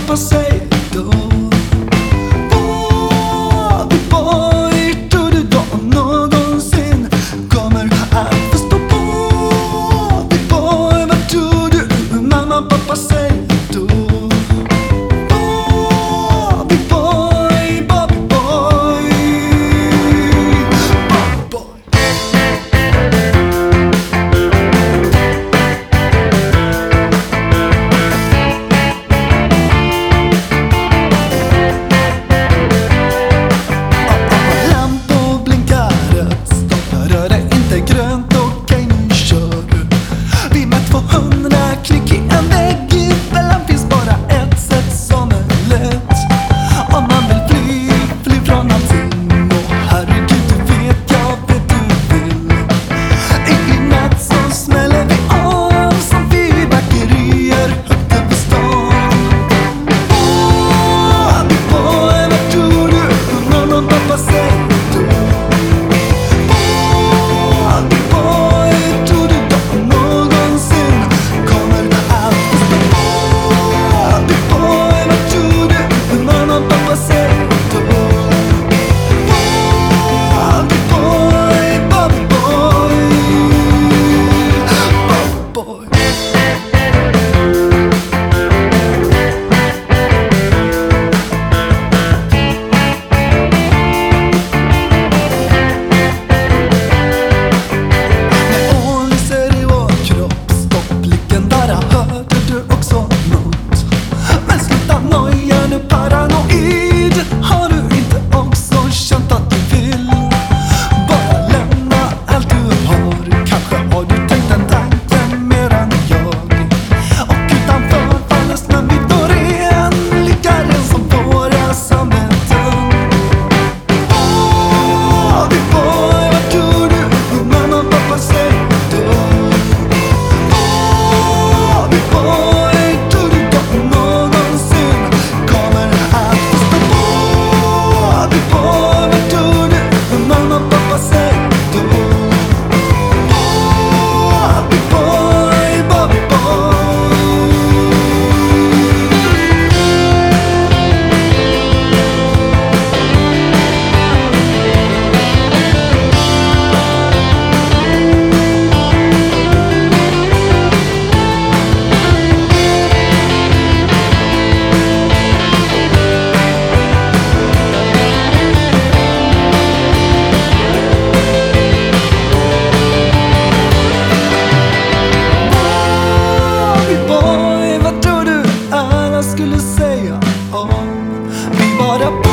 pappa säger då. Bobby boy, tror du då någonsin kommer att förstå? Bobby boy, vad tror du mamma och pappa säger då? Bobby boy, Bobby boy, Bobby boy. Grönt, okej, nu kör du. Vi med 200 klick i en vägg. Emellan finns bara ett sätt som är lätt. Om man vill fly från allting. Och herregud, du vet du vill. I natt så smäller vi av som fyrverkerier högt över stan. Bobby boy, vad tror du mamma och pappa säger då? Hörde du också något? Men sluta noja nu, paranoid. Har du inte också känt att du vill bara lämna allt du har? Kanske har du tänkt en tanke mer än jag. Och utanför fallet när vi går igen, lika ren som våra samveten. Bobby boy, vad tror du mamma och pappa säger då? Skulle säga om vi bara